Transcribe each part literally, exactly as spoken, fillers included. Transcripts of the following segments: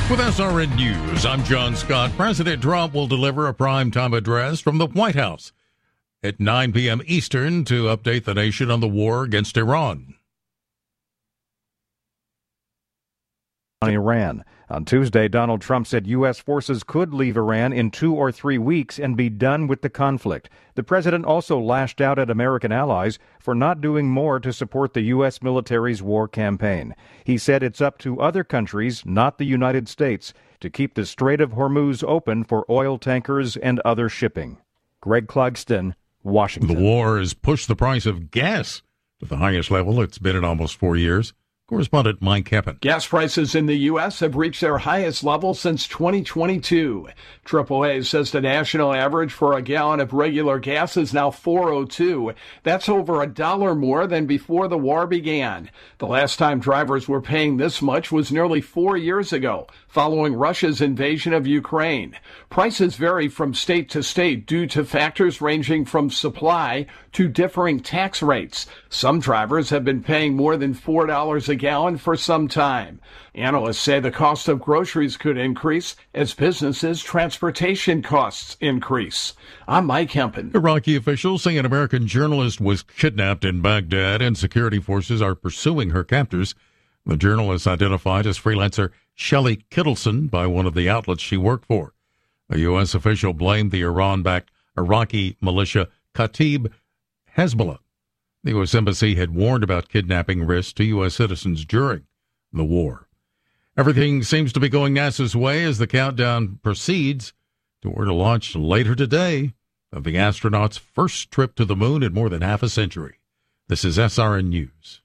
With S R N News, I'm John Scott. President Trump will deliver a primetime address from the White House at nine p.m. Eastern to update the nation on the war against Iran. On Iran. On Tuesday, Donald Trump said U S forces could leave Iran in two or three weeks and be done with the conflict. The president also lashed out at American allies for not doing more to support the U S military's war campaign. He said it's up to other countries, not the United States, to keep the Strait of Hormuz open for oil tankers and other shipping. Greg Clugston, Washington. The war has pushed the price of gas to the highest level it's been in almost four years. Correspondent Mike Keppen. Gas prices in the U S have reached their highest level since twenty twenty-two. triple A says the national average for a gallon of regular gas is now four oh two. That's over a dollar more than before the war began. The last time drivers were paying this much was nearly four years ago, following Russia's invasion of Ukraine. Prices vary from state to state due to factors ranging from supply to differing tax rates. Some drivers have been paying more than four dollars a gallon for some time. Analysts say the cost of groceries could increase as businesses' transportation costs increase. I'm Mike Hempen. Iraqi officials say an American journalist was kidnapped in Baghdad and security forces are pursuing her captors. The journalist identified as freelancer Shelley Kittleson by one of the outlets she worked for. A U S official blamed the Iran-backed Iraqi militia Kataib Hezbollah. The U S Embassy had warned about kidnapping risks to U S citizens during the war. Everything seems to be going NASA's way as the countdown proceeds toward a launch later today of the astronauts' first trip to the moon in more than half a century. This is S R N News.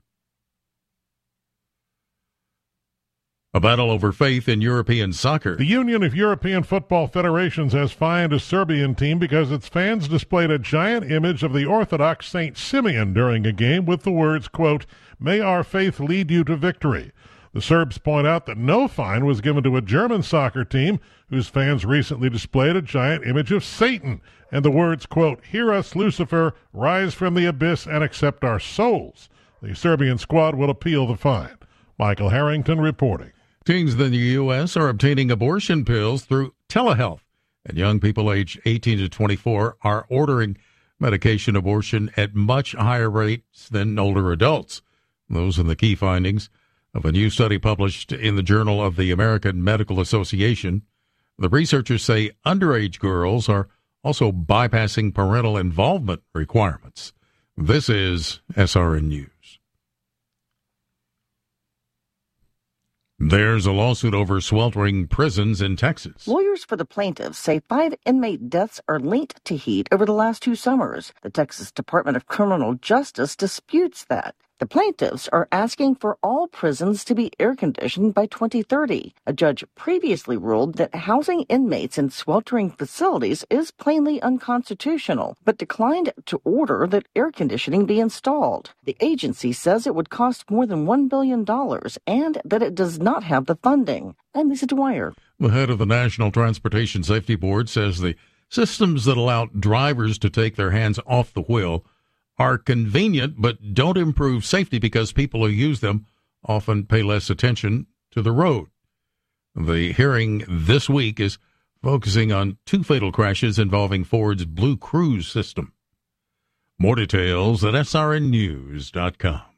A battle over faith in European soccer. The Union of European Football Federations has fined a Serbian team because its fans displayed a giant image of the Orthodox Saint Simeon during a game with the words, quote, "May our faith lead you to victory." The Serbs point out that no fine was given to a German soccer team whose fans recently displayed a giant image of Satan and the words, quote, "Hear us, Lucifer, rise from the abyss and accept our souls." The Serbian squad will appeal the fine. Michael Harrington reporting. Teens in the U S are obtaining abortion pills through telehealth, and young people aged eighteen to twenty-four are ordering medication abortion at much higher rates than older adults. Those are the key findings of a new study published in the Journal of the American Medical Association. The researchers say underage girls are also bypassing parental involvement requirements. This is S R N News. There's a lawsuit over sweltering prisons in Texas. Lawyers for the plaintiffs say five inmate deaths are linked to heat over the last two summers. The Texas Department of Criminal Justice disputes that. The plaintiffs are asking for all prisons to be air-conditioned by twenty thirty. A judge previously ruled that housing inmates in sweltering facilities is plainly unconstitutional, but declined to order that air conditioning be installed. The agency says it would cost more than one billion dollars and that it does not have the funding. I'm Lisa Dwyer. The head of the National Transportation Safety Board says the systems that allow drivers to take their hands off the wheel are convenient but don't improve safety because people who use them often pay less attention to the road. The hearing this week is focusing on two fatal crashes involving Ford's Blue Cruise system. More details at S R N news dot com.